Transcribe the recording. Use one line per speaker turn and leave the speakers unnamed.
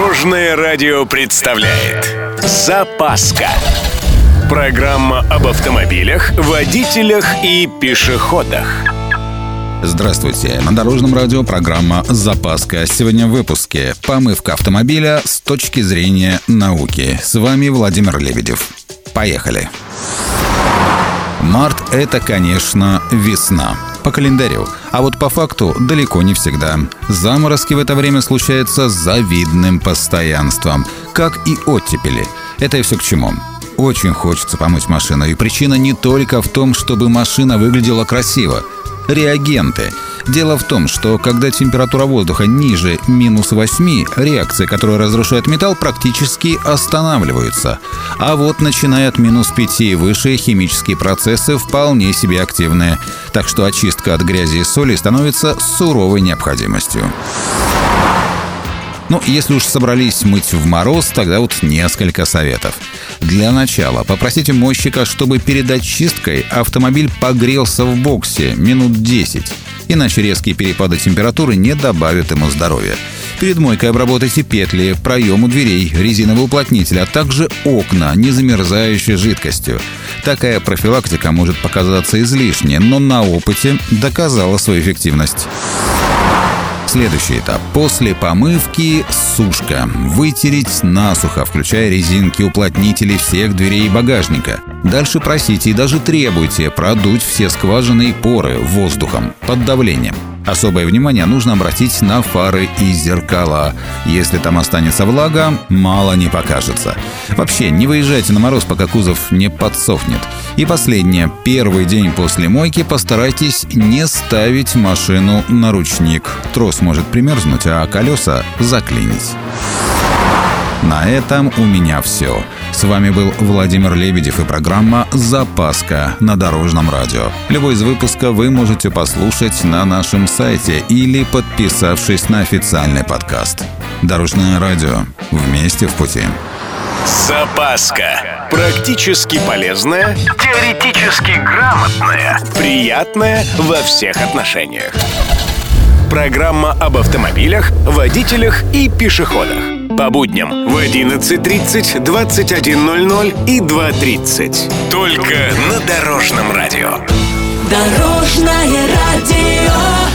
Дорожное радио представляет «Запаска». Программа об автомобилях, водителях и пешеходах.
Здравствуйте. На Дорожном радио программа «Запаска». Сегодня в выпуске «Помывка автомобиля с точки зрения науки». С вами Владимир Лебедев. Поехали. Март – это, конечно, весна. По календарю. А вот по факту далеко не всегда. Заморозки в это время случаются с завидным постоянством, как и оттепели. Это и все к чему. Очень хочется помыть машину, и причина не только в том, чтобы машина выглядела красиво. Реагенты. Дело в том, что когда температура воздуха ниже -8, реакции, которые разрушают металл, практически останавливаются. А вот начиная от -5 и выше, химические процессы вполне себе активные. Так что очистка от грязи и соли становится суровой необходимостью. Если уж собрались мыть в мороз, тогда вот несколько советов. Для начала попросите мойщика, чтобы перед очисткой автомобиль погрелся в боксе минут 10. Иначе резкие перепады температуры не добавят ему здоровья. Перед мойкой обработайте петли, проемы дверей, резиновый уплотнитель, а также окна, не замерзающей жидкостью. Такая профилактика может показаться излишней, но на опыте доказала свою эффективность. Следующий этап. После помывки – сушка. Вытереть насухо, включая резинки, уплотнители всех дверей и багажника. Дальше просите и даже требуйте продуть все скважины и поры воздухом под давлением. Особое внимание нужно обратить на фары и зеркала. Если там останется влага, мало не покажется. Вообще, не выезжайте на мороз, пока кузов не подсохнет. И последнее. Первый день после мойки постарайтесь не ставить машину на ручник. Трос может примерзнуть, а колеса заклинить. На этом у меня все. С вами был Владимир Лебедев и программа «Запаска» на Дорожном радио. Любой из выпусков вы можете послушать на нашем сайте или подписавшись на официальный подкаст. Дорожное радио. Вместе в пути.
«Запаска». Практически полезная, теоретически грамотная, приятная во всех отношениях. Программа об автомобилях, водителях и пешеходах. По будням в 11:30, 21:00 и 2:30. Только на Дорожном радио.
Дорожное радио.